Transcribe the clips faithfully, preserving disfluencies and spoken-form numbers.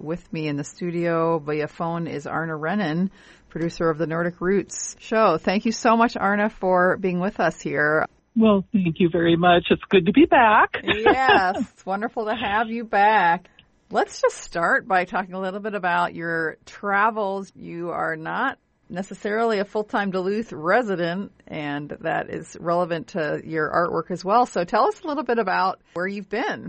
with me in the studio via phone is Arne Rennen, producer of the Nordic Roots show. Thank you so much, Arne, for being with us here. Well, thank you very much. It's good to be back. Yes, it's wonderful to have you back. Let's just start by talking a little bit about your travels. You are not necessarily a full-time Duluth resident, and that is relevant to your artwork as well. So tell us a little bit about where you've been.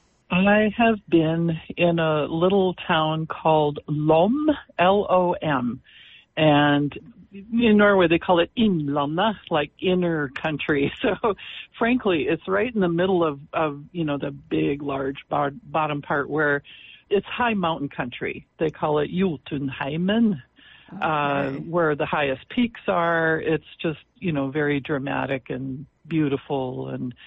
I have been in a little town called Lom, L O M, and in Norway they call it Innlandet, like inner country. So frankly, it's right in the middle of, of you know, the big, large bar- bottom part where it's high mountain country. They call it Jotunheimen. Okay. Uh, where the highest peaks are. It's just, you know, very dramatic and beautiful. And,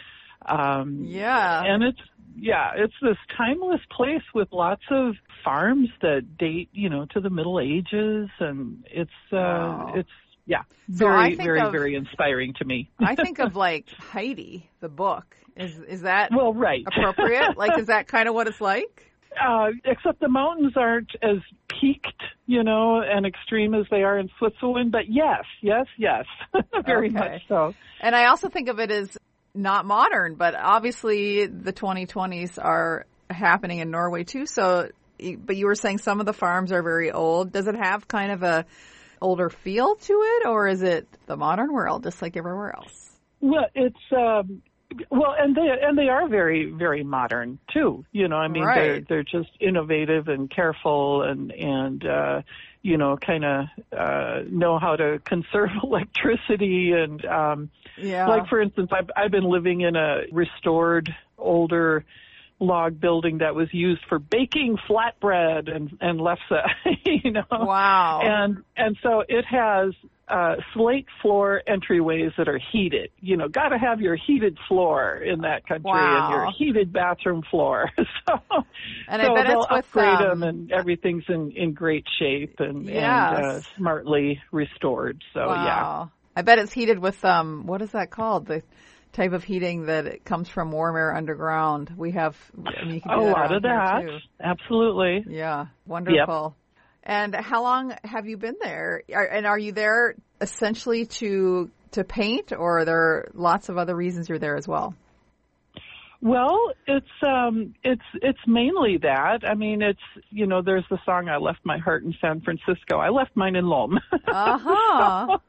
um, yeah. And it's, yeah, it's this timeless place with lots of farms that date, you know, to the Middle Ages. And it's, uh, wow. it's, yeah, so very, very, of, very inspiring to me. I think of like Heidi, the book. Is, is that well, right. appropriate? Like, is that kind of what it's like? Uh, except the mountains aren't as peaked, you know, and extreme as they are in Switzerland. But yes, yes, yes, very okay. much so. And I also think of it as not modern, but obviously the twenty twenties are happening in Norway too. So, but you were saying some of the farms are very old. Does it have kind of a older feel to it, or is it the modern world, just like everywhere else? Well, it's um, well, and they and they are very, very modern too. You know, I mean, right. they're they're just innovative and careful, and and uh, you know, kind of uh, know how to conserve electricity. And um, yeah, like for instance, I've I've been living in a restored older log building that was used for baking flatbread and and lefse, you know. Wow. And and so it has uh slate floor entryways that are heated. You know, got to have your heated floor in that country. Wow. And your heated bathroom floor. so and so I bet they'll it's with upgrade um, them, and everything's in in great shape and, yes. and uh, smartly restored. So wow. yeah. I bet it's heated with um what is that called? The type of heating that it comes from warm air underground. We have I mean, you can do a that lot of that. too. Absolutely. Yeah, wonderful. Yep. And how long have you been there? Are, and are you there essentially to to paint, or are there lots of other reasons you're there as well? Well, it's um it's it's mainly that. I mean, it's, you know, there's the song, I left my heart in San Francisco. I left mine in Lom. Uh-huh.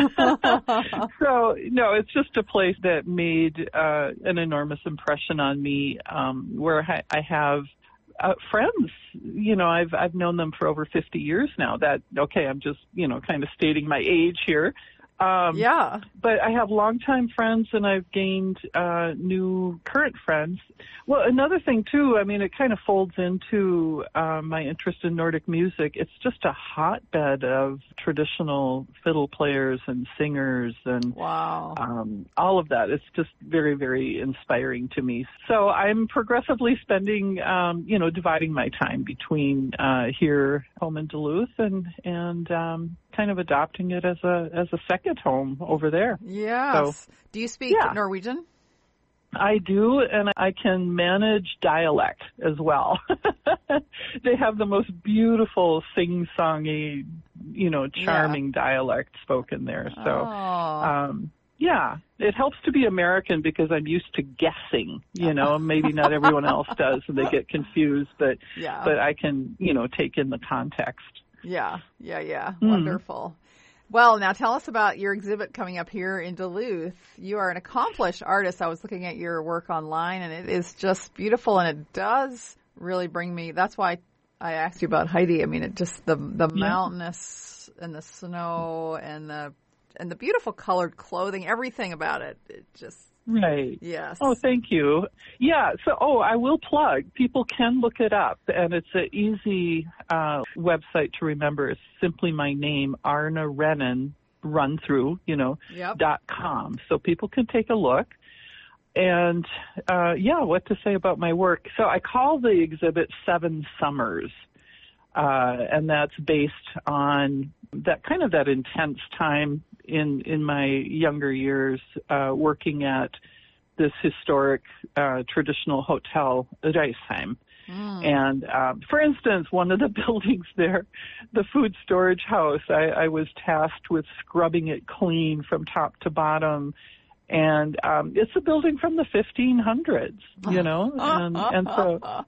so, so, no, it's just a place that made uh an enormous impression on me, um where I, I have uh, friends. You know, I've I've known them for over fifty years now. That okay, I'm just, you know, kind of stating my age here. Um, yeah. But I have longtime friends, and I've gained uh, new current friends. Well, another thing, too, I mean, it kind of folds into uh, my interest in Nordic music. It's just a hotbed of traditional fiddle players and singers and wow. um, all of that. It's just very, very inspiring to me. So I'm progressively spending, um, you know, dividing my time between uh, here, home in Duluth, and, and um, kind of adopting it as a as a second home over there. Yes. So, do you speak yeah. Norwegian? I do, and I can manage dialect as well. They have the most beautiful sing-songy, you know, charming yeah. dialect spoken there. So, oh. um, yeah, it helps to be American because I'm used to guessing, you know, maybe not everyone else does and they get confused, but, yeah. but I can, you know, take in the context. Yeah, yeah, yeah. Mm. Wonderful. Well, now tell us about your exhibit coming up here in Duluth. You are an accomplished artist. I was looking at your work online, and it is just beautiful, and it does really bring me, that's why I asked you about Heidi. I mean, it just, the the yeah. mountainous and the snow and the and the beautiful colored clothing, everything about it, it just... Right. Yes. Oh, thank you. Yeah. So, oh, I will plug. People can look it up, and it's an easy uh, website to remember. It's simply my name, Arne Rennen, run through, you know, yep. dot com. So people can take a look. And, uh, yeah, what to say about my work. So I call the exhibit Seven Summers, uh, and that's based on that kind of that intense time in in my younger years, uh, working at this historic uh, traditional hotel, Reisheim. Mm. And um, for instance, one of the buildings there, the food storage house, I, I was tasked with scrubbing it clean from top to bottom. And um, it's a building from the fifteen hundreds, you know, and, and so Wow.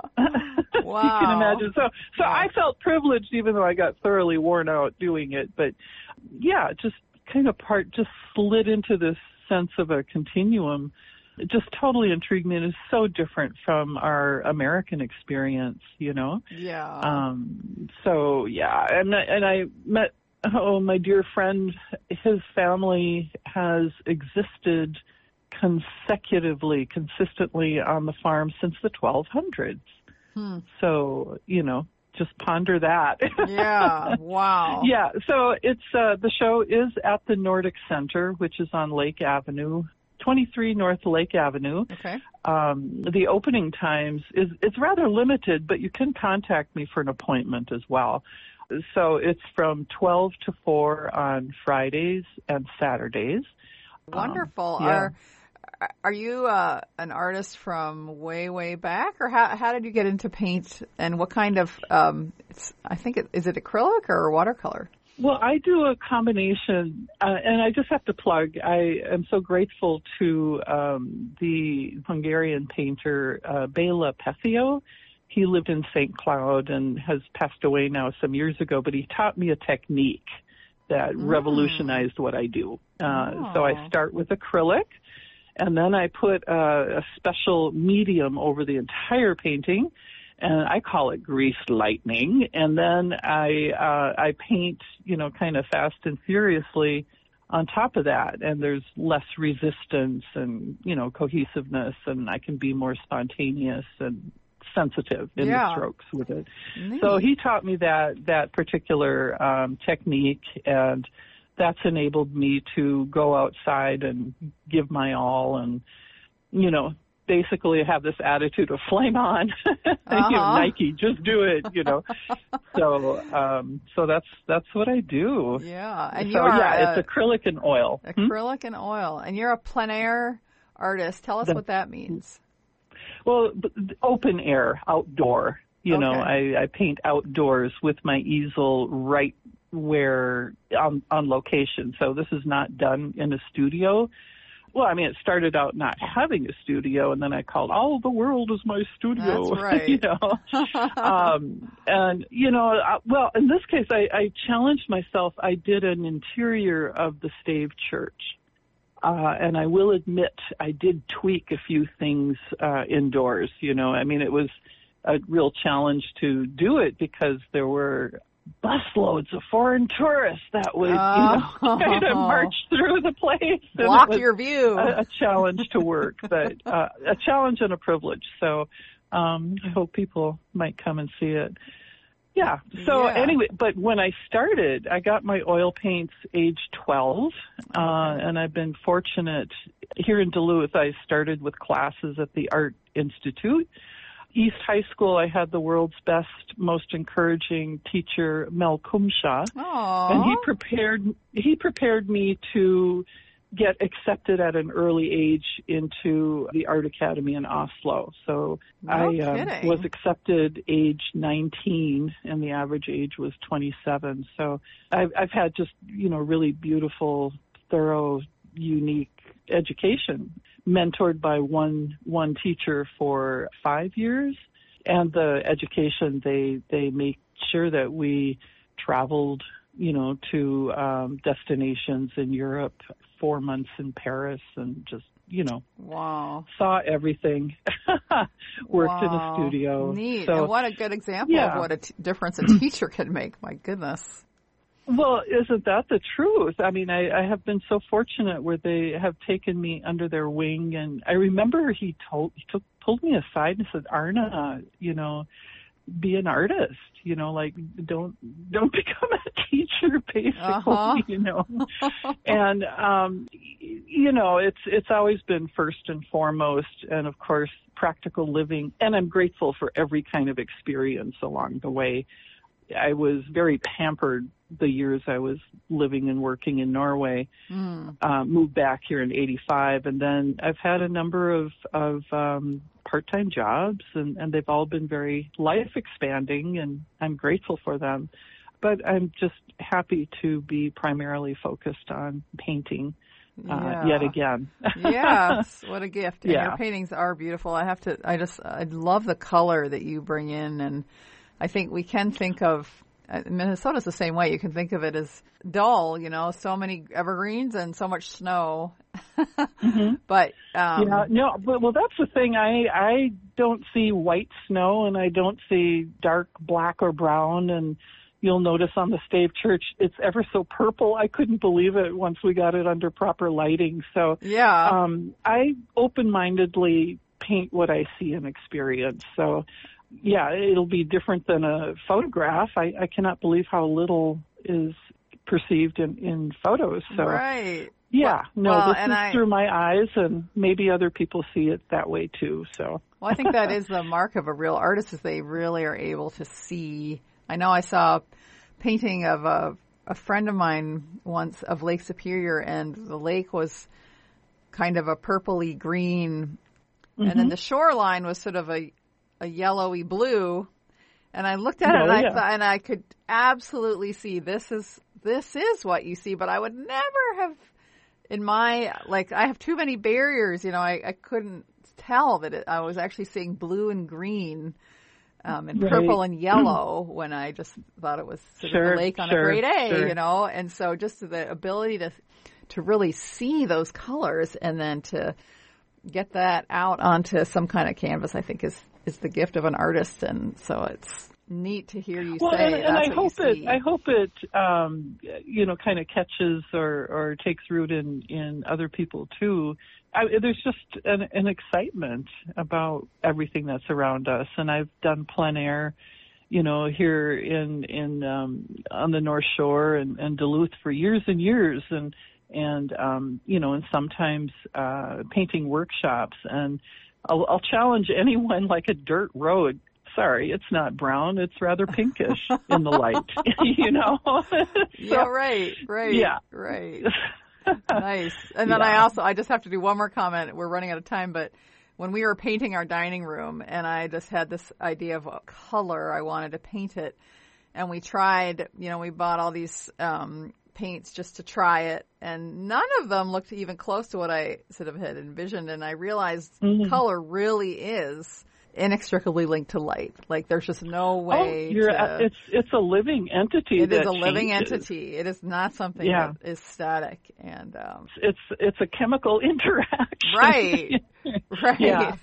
you can imagine. So, so wow. I felt privileged, even though I got thoroughly worn out doing it. But yeah, just kind of part just slid into this sense of a continuum. It just totally intrigued me, and it's so different from our American experience, you know. Yeah. Um. So yeah, and I, and I met oh my dear friend. His family has existed consecutively, consistently on the farm since the twelve hundreds. Hmm. So, you know, just ponder that. Yeah, wow. Yeah, so it's uh, the show is at the Nordic Center, which is on Lake Avenue, twenty-three North Lake Avenue. Okay. Um, the opening times is it's rather limited, but you can contact me for an appointment as well. So it's from twelve to four on Fridays and Saturdays. Wonderful. Um, yeah. Are Are you uh, an artist from way, way back, or how how did you get into paint, and what kind of? Um, it's, I think it, is it acrylic or watercolor? Well, I do a combination, uh, and I just have to plug. I am so grateful to um, the Hungarian painter uh, Béla Pethio. He lived in Saint Cloud and has passed away now some years ago, but he taught me a technique that mm. revolutionized what I do. Uh, oh. So I start with acrylic. And then I put a, a special medium over the entire painting, and I call it grease lightning. And then I uh, I paint, you know, kind of fast and furiously on top of that. And there's less resistance and, you know, cohesiveness, and I can be more spontaneous and sensitive in yeah. the strokes with it. Neat. So he taught me that that particular um, technique, and that's enabled me to go outside and give my all, and, you know, basically have this attitude of flame on. Uh-huh. You know, Nike, just do it, you know. so, um, so that's that's what I do. Yeah, and so you are yeah, a, it's acrylic and oil. Acrylic hmm? and oil, and you're a plein air artist. Tell us the, what that means. Well, open air, outdoor. You okay. know, I, I paint outdoors with my easel right where on, on location. So this is not done in a studio. Well, I mean, it started out not having a studio, and then I called all the world is my studio. That's right. you know, um, and you know, uh, well, in this case, I, I challenged myself. I did an interior of the Stave Church, uh, and I will admit I did tweak a few things uh, indoors. You know, I mean, it was a real challenge to do it because there were busloads of foreign tourists that would, oh. you know, kind of march through the place. Block your view. A, a challenge to work, but uh, a challenge and a privilege. So um, I hope people might come and see it. Yeah. So yeah. anyway, but when I started, I got my oil paints age twelve, uh, and I've been fortunate. Here in Duluth, I started with classes at the Art Institute. East High School, I had the world's best, most encouraging teacher, Mel Kumsha. Aww. And he prepared he prepared me to get accepted at an early age into the Art Academy in Oslo. So no I um, kidding. was accepted age nineteen, and the average age was twenty-seven. So I've, I've had just, you know, really beautiful, thorough, unique education, mentored by one one teacher for five years. And the education, they they make sure that we traveled, you know, to um, destinations in Europe, four months in Paris, and just, you know, wow, saw everything. Worked wow. in a studio. Neat. So, and what a good example yeah. of what a t- difference a teacher can make. My goodness. Well, isn't that the truth? I mean, I, I have been so fortunate where they have taken me under their wing. And I remember he told, he took, pulled me aside and said, Arna, you know, be an artist, you know, like don't, don't become a teacher, basically, uh-huh. you know. And, um, you know, it's, it's always been first and foremost. And of course, practical living. And I'm grateful for every kind of experience along the way. I was very pampered the years I was living and working in Norway. Mm. Uh, moved back here in eighty-five, and then I've had a number of of um, part-time jobs, and, and they've all been very life expanding, and I'm grateful for them. But I'm just happy to be primarily focused on painting uh, yeah. yet again. Yes, what a gift. And yeah. your paintings are beautiful. I have to, I just, I love the color that you bring in. And I think we can think of, uh, Minnesota's the same way. You can think of it as dull, you know, so many evergreens and so much snow. mm-hmm. But, um, yeah, no, but, well, that's the thing. I, I don't see white snow, and I don't see dark black or brown, and you'll notice on the Stave Church, it's ever so purple. I couldn't believe it once we got it under proper lighting. So yeah, um, I open-mindedly paint what I see and experience. So yeah, it'll be different than a photograph. I, I cannot believe how little is perceived in, in photos. So right. Yeah, well, no, well, this is I, through my eyes, and maybe other people see it that way too. So well, I think that is the mark of a real artist, is they really are able to see. I know I saw a painting of a, a friend of mine once of Lake Superior, and the lake was kind of a purpley green, mm-hmm. and then the shoreline was sort of a, a yellowy blue. And I looked at oh, it, and I yeah. thought, and I could absolutely see this is this is what you see, but I would never have. In my, like, I have too many barriers, you know, I, I couldn't tell that it, I was actually seeing blue and green um, and right. purple and yellow when I just thought it was sort sure, of a lake on sure, a great day, sure. you know. And so just the ability to to really see those colors and then to get that out onto some kind of canvas, I think is, is the gift of an artist. And so it's neat to hear you well, say and, and that's I what hope you it. see. I hope it, um, you know, kind of catches or, or takes root in, in other people too. I, there's just an, an excitement about everything that's around us, and I've done plein air, you know, here in in um, on the North Shore and, and Duluth for years and years, and and um, you know, and sometimes uh, painting workshops, and I'll, I'll challenge anyone like a dirt road. Sorry, it's not brown. It's rather pinkish in the light, you know? so, yeah, right, right, yeah. right. Nice. And then yeah. I also, I just have to do one more comment. We're running out of time, but when we were painting our dining room, and I just had this idea of a color, I wanted to paint it, and we tried, you know, we bought all these um, paints just to try it, and none of them looked even close to what I sort of had envisioned, and I realized mm-hmm. color really is inextricably linked to light. Like there's just no way oh, you're, to... It's it's a living entity. It that is a living changes. entity. It is not something yeah. that is static. And um, it's it's a chemical interaction. Right. Right. Yeah.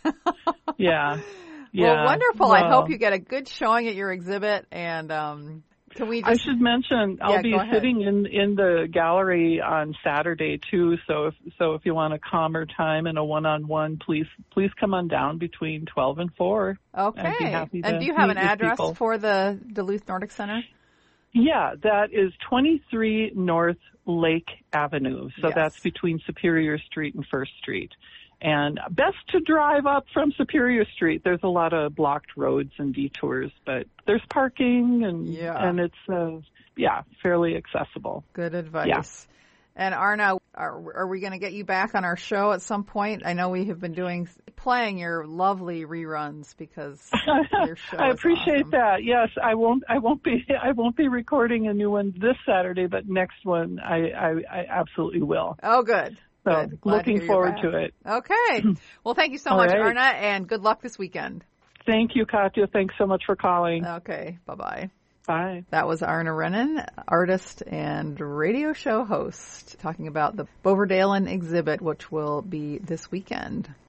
yeah. Yeah. Well, wonderful. Well, I hope you get a good showing at your exhibit. And um, can we just... I should mention I'll yeah, be sitting in in the gallery on Saturday too. So if so, if you want a calmer time and a one-on-one, please please come on down between twelve and four. Okay. I'd be happy to and do you have meet an with address people. for the Duluth Nordic Center? Yeah, that is twenty-three North Lake Avenue. So Yes. that's between Superior Street and First Street. And best to drive up from Superior Street. There's a lot of blocked roads and detours, but there's parking, and Yeah. and it's uh, yeah fairly accessible. Good advice. Yeah. And Arna, are, are we going to get you back on our show at some point? I know we have been doing playing your lovely reruns because your show I is appreciate awesome. that. Yes, I won't. I won't be. I won't be recording a new one this Saturday, but next one I I, I absolutely will. Oh, good. So Good. Glad looking to forward to to it. Okay. Well, thank you so All much, right. Arna, and good luck this weekend. Thank you, Katya. Thanks so much for calling. Okay. Bye-bye. Bye. That was Arna Rennan, artist and radio show host, talking about the Boverdalen exhibit, which will be this weekend.